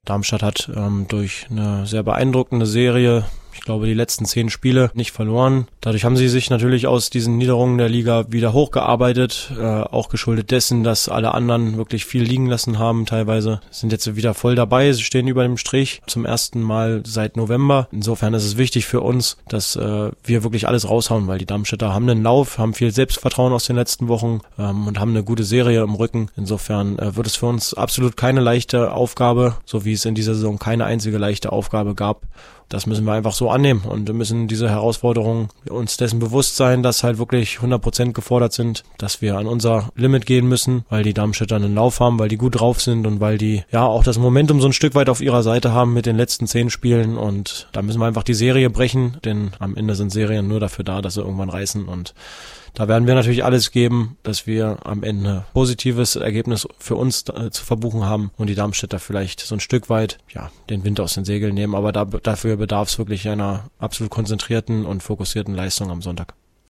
Darmstadt hat durch eine sehr beeindruckende Serie, ich glaube, die letzten 10 Spiele nicht verloren. Dadurch haben sie sich natürlich aus diesen Niederungen der Liga wieder hochgearbeitet, auch geschuldet dessen, dass alle anderen wirklich viel liegen lassen haben teilweise. Sind jetzt wieder voll dabei, sie stehen über dem Strich zum ersten Mal seit November. Insofern ist es wichtig für uns, dass wir wirklich alles raushauen, weil die Darmstädter haben einen Lauf, haben viel Selbstvertrauen aus den letzten Wochen und haben eine gute Serie im Rücken. Insofern wird es für uns absolut keine leichte Aufgabe, so wie es in dieser Saison keine einzige leichte Aufgabe gab. Das müssen wir einfach so annehmen und wir müssen diese Herausforderungen uns dessen bewusst sein, dass halt wirklich 100% gefordert sind, dass wir an unser Limit gehen müssen, weil die Darmstädter einen Lauf haben, weil die gut drauf sind und weil die ja auch das Momentum so ein Stück weit auf ihrer Seite haben mit den letzten 10 Spielen und da müssen wir einfach die Serie brechen, denn am Ende sind Serien nur dafür da, dass sie irgendwann reißen und da werden wir natürlich alles geben, dass wir am Ende ein positives Ergebnis für uns zu verbuchen haben und die Darmstädter vielleicht so ein Stück weit den Wind aus den Segeln nehmen. Aber dafür bedarf es wirklich einer absolut konzentrierten und fokussierten Leistung am Sonntag.